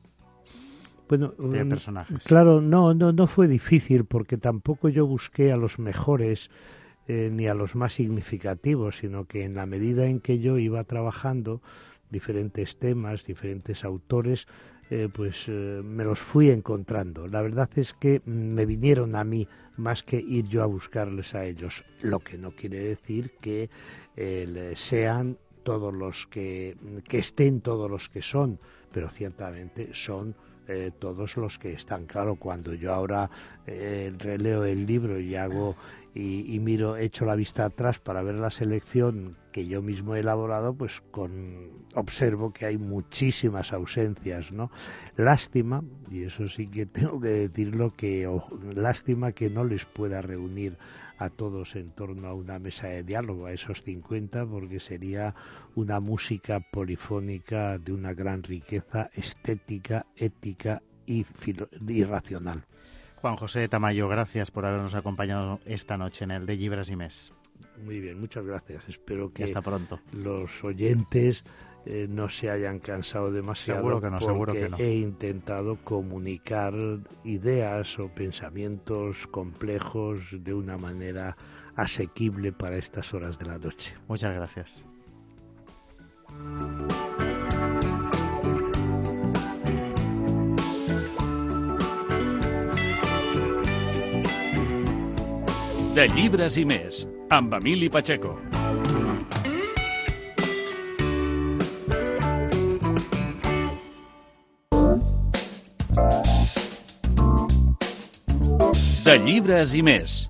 F: bueno,
A: de
F: um,
A: personajes?
F: Claro, no, no, no fue difícil porque tampoco yo busqué a los mejores eh, ni a los más significativos, sino que en la medida en que yo iba trabajando diferentes temas, diferentes autores, eh, pues eh, me los fui encontrando. La verdad es que me vinieron a mí más que ir yo a buscarles a ellos, lo que no quiere decir que eh, sean todos los que, que estén todos los que son, pero ciertamente son eh, todos los que están. Claro, cuando yo ahora eh, releo el libro y hago y, y miro, echo la vista atrás para ver la selección que yo mismo he elaborado, pues con observo que hay muchísimas ausencias, ¿no? Lástima, y eso sí que tengo que decirlo, que oh, lástima que no les pueda reunir a todos en torno a una mesa de diálogo, a esos cincuenta, porque sería una música polifónica de una gran riqueza estética, ética y, filo- y racional.
A: Juan José Tamayo, gracias por habernos acompañado esta noche en el de Llibres y Més.
F: Muy bien, muchas gracias. Espero que
A: hasta pronto.
F: Los oyentes eh, no se hayan cansado demasiado.
A: Seguro que no, seguro que no.
F: He intentado comunicar ideas o pensamientos complejos de una manera asequible para estas horas de la noche.
A: Muchas gracias.
B: De Llibres i Més, amb Emili Pacheco. De Llibres i Més.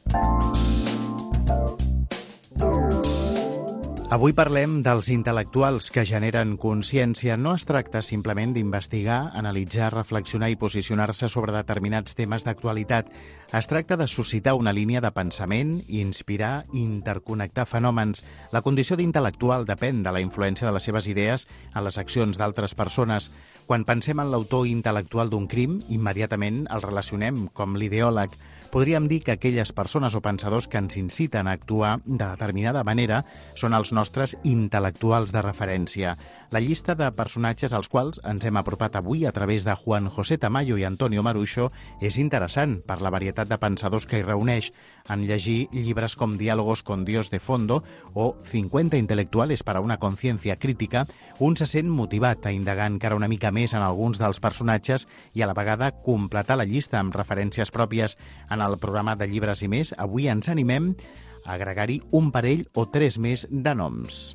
A: Avui parlem dels intel·lectuals que generen consciència. No es tracta simplement d'investigar, analitzar, reflexionar i posicionar-se sobre determinats temes d'actualitat. Es tracta de suscitar una línia de pensament, inspirar i interconnectar fenòmens. La condició d'intel·lectual depèn de la influència de les seves idees en les accions d'altres persones. Quan pensem en l'autor intel·lectual d'un crim, immediatament el relacionem com l'ideòleg. Podríem dir que aquelles persones o pensadors que ens inciten a actuar de determinada manera són els nostres intel·lectuals de referència. La llista de personatges als quals ens hem apropat avui a través de Juan José Tamayo i Antonio Marucho és interessant per la varietat de pensadors que hi reuneix. En llegir llibres com Diálogos con Dios de Fondo o cincuenta intelectuales para una conciencia crítica, un se sent motivat a indagar encara una mica més en alguns dels personatges i a la vegada completar la llista amb referències pròpies. En el programa de Llibres i Més, avui ens animem a agregar-hi un parell o tres més de noms.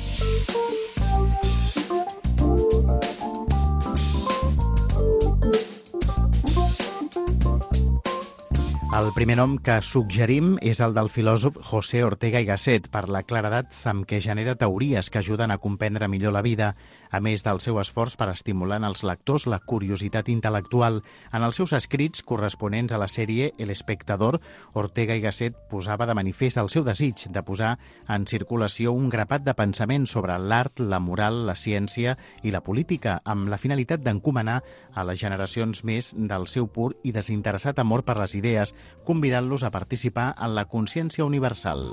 A: El primer nom que suggerim és el del filòsof José Ortega y Gasset, per la claredat amb què genera teories que ajuden a comprendre millor la vida, a més del seu esforç per estimular en els lectors la curiositat intel·lectual. En els seus escrits corresponents a la sèrie El Espectador, Ortega y Gasset posava de manifest el seu desig de posar en circulació un grapat de pensaments sobre l'art, la moral, la ciència i la política, amb la finalitat d'encomanar a les generacions més del seu pur i desinteressat amor per les idees, convidant-los a participar en la consciència universal.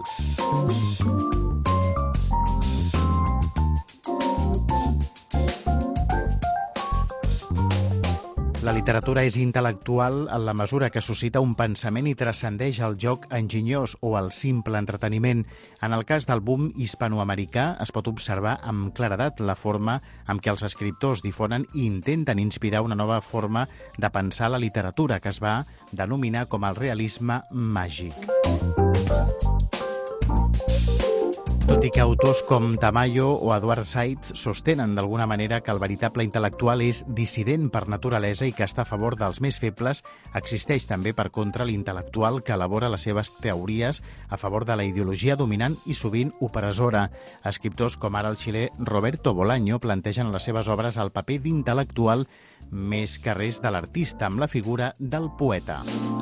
A: La literatura és intel·lectual en la mesura que suscita un pensament i transcendeix el joc enginyós o el simple entreteniment. En el cas del boom hispanoamericà es pot observar amb claredat la forma amb què els escriptors difonen i intenten inspirar una nova forma de pensar la literatura que es va denominar com el realisme màgic. Tot i que autors com Tamayo o Edward Said sostenen d'alguna manera que el veritable intel·lectual és dissident per naturalesa i que està a favor dels més febles, existeix també per contra l'intel·lectual que elabora les seves teories a favor de la ideologia dominant i sovint opressora. Escriptors com ara el xilè Roberto Bolaño plantegen en les seves obres el paper d'intel·lectual més que res de l'artista amb la figura del poeta.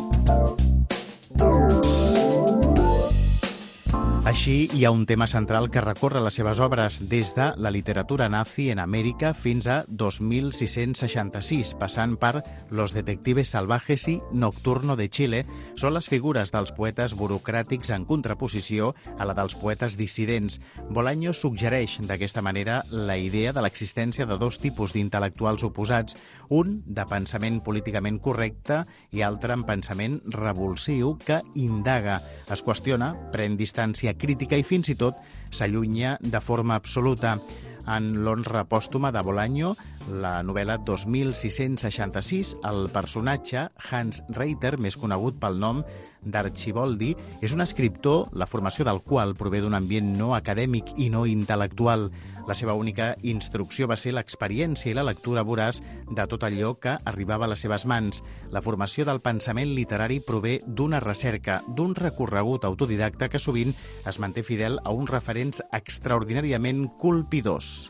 A: Així, hi ha un tema central que recorre les seves obres des de la literatura nazi en Amèrica fins a dos mil sis-cents seixanta-sis, passant per Los detectives salvajes i Nocturno de Chile. Són les figures dels poetes burocràtics en contraposició a la dels poetes dissidents. Bolaño suggereix d'aquesta manera la idea de l'existència de dos tipus d'intel·lectuals oposats, un de pensament políticament correcte i altre en pensament revulsiu que indaga, es qüestiona, pren distància crítica i fins i tot s'allunya de forma absoluta. En l'honra pòstuma de Bolaño la novel·la dos mil sis-cents seixanta-sis. El personatge, Hans Reiter, més conegut pel nom d'Archiboldi, és un escriptor, la formació del qual prové d'un ambient no acadèmic i no intel·lectual. La seva única instrucció va ser l'experiència i la lectura voraç de tot allò que arribava a les seves mans. La formació del pensament literari prové d'una recerca, d'un recorregut autodidacta que sovint es manté fidel a uns referents extraordinàriament colpidors.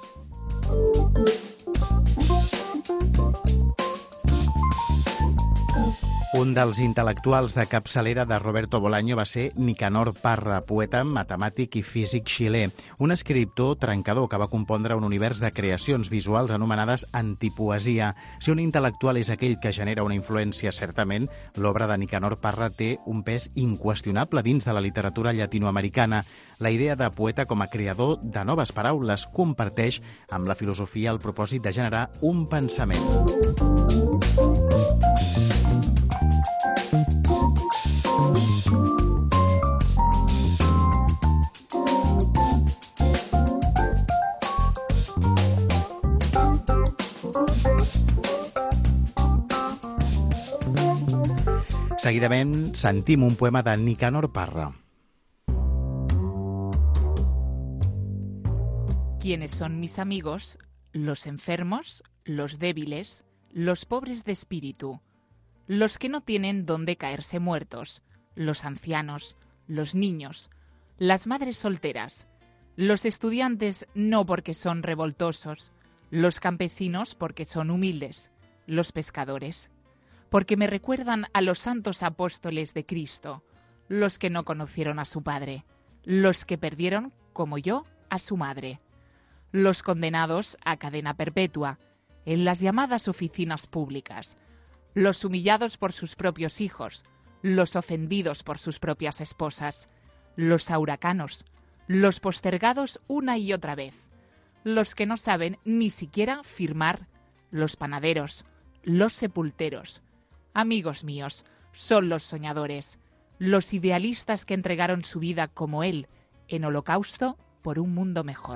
A: Un dels intel·lectuals de capçalera de Roberto Bolaño va ser Nicanor Parra, poeta, matemàtic i físic xilè, un escriptor trencador que va compondre un univers de creacions visuals anomenades antipoesia. Si un intel·lectual és aquell que genera una influència, certament, l'obra de Nicanor Parra té un pes inqüestionable dins de la literatura llatinoamericana. La idea de poeta com a creador de noves paraules comparteix amb la filosofia el propòsit de generar un pensament. Seguidament sentim un poema de Nicanor Parra.
C: ¿Quiénes son mis amigos? Los enfermos, los débiles, los pobres de espíritu, los que no tienen dónde caerse muertos, los ancianos, los niños, las madres solteras, los estudiantes no porque son revoltosos, los campesinos porque son humildes, los pescadores, porque me recuerdan a los santos apóstoles de Cristo, los que no conocieron a su padre, los que perdieron, como yo, a su madre, los condenados a cadena perpetua, en las llamadas oficinas públicas, los humillados por sus propios hijos, los ofendidos por sus propias esposas, los huracanos, los postergados una y otra vez, los que no saben ni siquiera firmar, los panaderos, los sepulteros. Amigos míos, son los soñadores, los idealistas que entregaron su vida como él, en holocausto por un mundo mejor.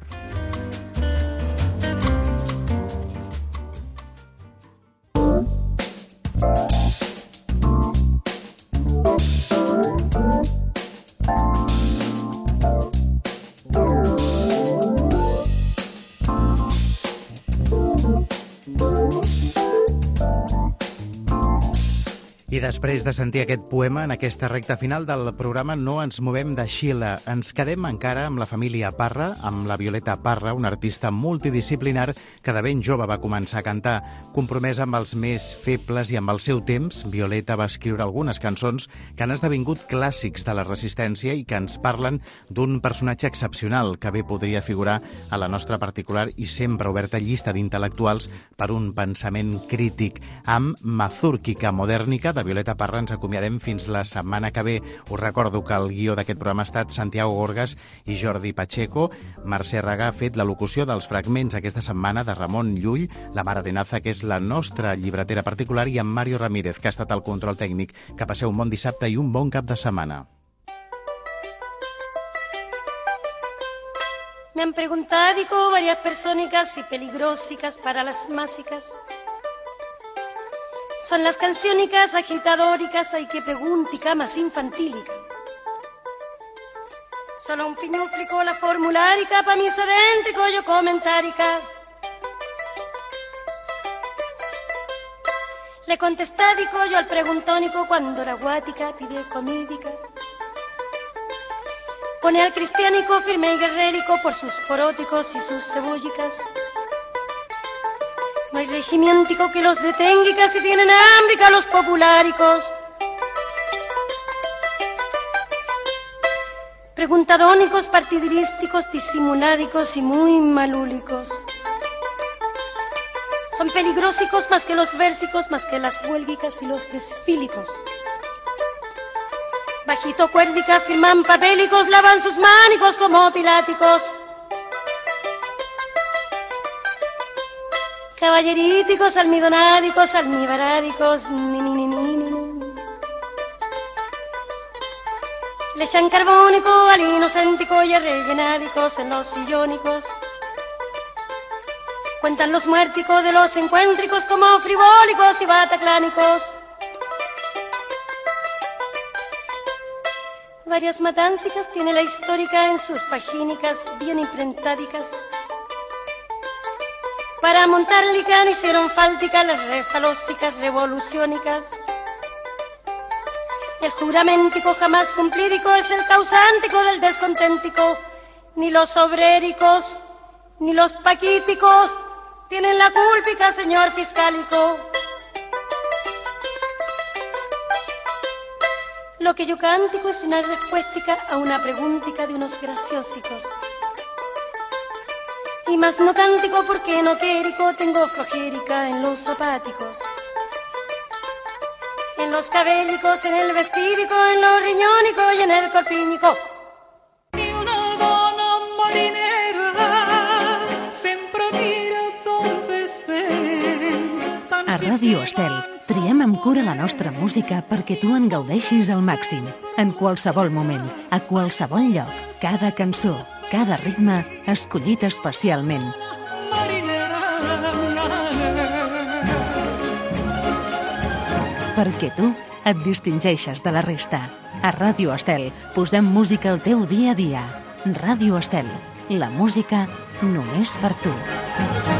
A: I després de sentir aquest poema, en aquesta recta final del programa no ens movem de Xile. Ens quedem encara amb la família Parra, amb la Violeta Parra, una artista multidisciplinar que de ben jove va començar a cantar. Compromesa amb els més febles i amb el seu temps, Violeta va escriure algunes cançons que han esdevingut clàssics de la resistència i que ens parlen d'un personatge excepcional que bé podria figurar a la nostra particular i sempre oberta llista d'intel·lectuals per un pensament crític. Amb Mazurkica Modernica de Violeta Parra ens acomiadem fins la setmana que ve. Us recordo que el guió d'aquest programa ha estat Santiago Gorgas i Jordi Pacheco. Mercè Regà ha fet la locució dels fragments aquesta setmana de Ramon Llull, la Mar Arenaza, que és la nostra llibretera particular, i en Mario Ramírez, que ha estat el control tècnic. Que passeu un bon dissabte i un bon cap de setmana.
G: Me han preguntado varias persónicas y peligrosicas para las másicas. Son las canciónicas agitadóricas, hay que preguntica más infantílica. Solo un piñúflico la formulárica, pa' mí sedéntrico yo comentárica. Le contestádico yo al preguntónico cuando la guática pide comídica. Pone al cristiánico firme y guerrérico por sus poróticos y sus cebúllicas. No hay regimiéntico que los detenga y casi tienen hambre los populáricos. Preguntadónicos, partidirísticos, disimuládicos y muy malúlicos. Son peligrosicos más que los versicos, más que las huélgicas y los desfílicos. Bajito cuérdica firman papélicos, lavan sus mánicos como piláticos. Caballeríticos, almidonádicos, almibarádicos, ni ni ni ni ni. Le echan carbónico al inocéntico y a rellenádicos en los sillónicos. Cuentan los muérticos de los encuéntricos como frivólicos y bataclánicos. Varias matáncicas tiene la histórica en sus pagínicas bien imprentádicas. Para montar licano hicieron fálticas las refalósicas revoluciónicas. El juramentico jamás cumplídico es el causántico del desconténtico. Ni los obréricos, ni los paquíticos tienen la cúlpica, señor fiscálico. Lo que yo cántico es una respuéstica a una preguntica de unos graciosicos. Y más no cántico porque no quérico tengo flojérica en los zapáticos. En los cabellicos, en el vestídico, en los riñónicos y en el corpíñico.
H: A Ràdio Estel triem amb cura la nostra música perquè tu en gaudeixis al màxim, en qualsevol moment, a qualsevol lloc, cada cançó, cada ritme escollit especialment. Perquè tu et distingeixes de la resta. A Ràdio Estel posem música al teu dia a dia. Ràdio Estel, la música només per tu.